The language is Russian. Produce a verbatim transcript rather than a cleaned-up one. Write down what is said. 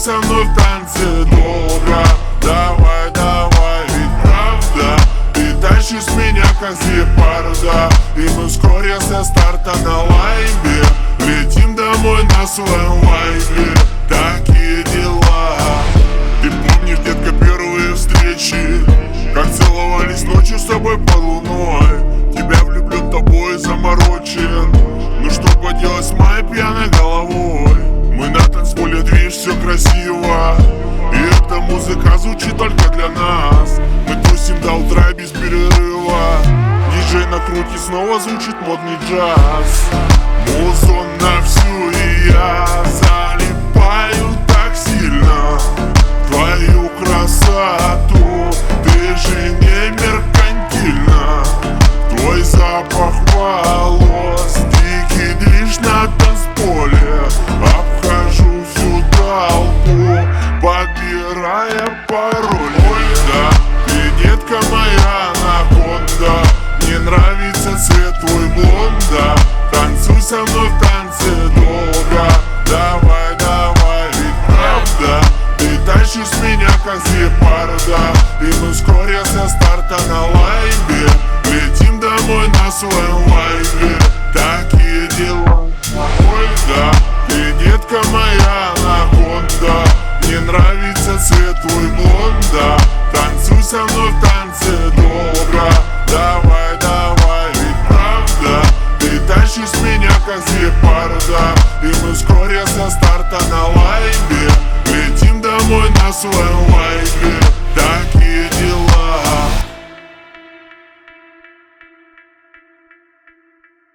со мной в танце долго. Давай, давай, ведь правда ты тащишь меня как гепарда. И мы вскоре со старта на лайве летим домой на своем вайбе. Такие дела. Ты помнишь, детка, первые встречи, как целовались ночью с тобой под луной. Тебя влюблен, тобой заморочен. Ну что поделать с моей пьяной головой? Мы на танцполе, движ, все красиво, и эта музыка звучит только для нас. Мы тусим до утра без перерыва. Диджей на крути, снова звучит модный джаз. Музон на всю, и я залипаю так сильно в твою красоту. Ты же не меркантильна. Твой запах волос, дикий движ на танцполе. Обхожу всю толпу, подбирая пароль. Ой, да, ты, детка моя анаконда. Мне нравится цвет твой блонда. Танцуй со мной в танце долго. Давай, давай, ведь правда ты тащишь меня как гепарда. И мы вскоре со старта на лайве летим домой на своем вайбе. Такие дела. Ой, да, ты, детка моя анаконда. Мне нравится цвет твой блонда. Танцуй со мной в танце долго. Давай, давай, ведь правда ты тащишь меня как гепарда. И мы вскоре со старта на лайве летим домой на своем вайбе.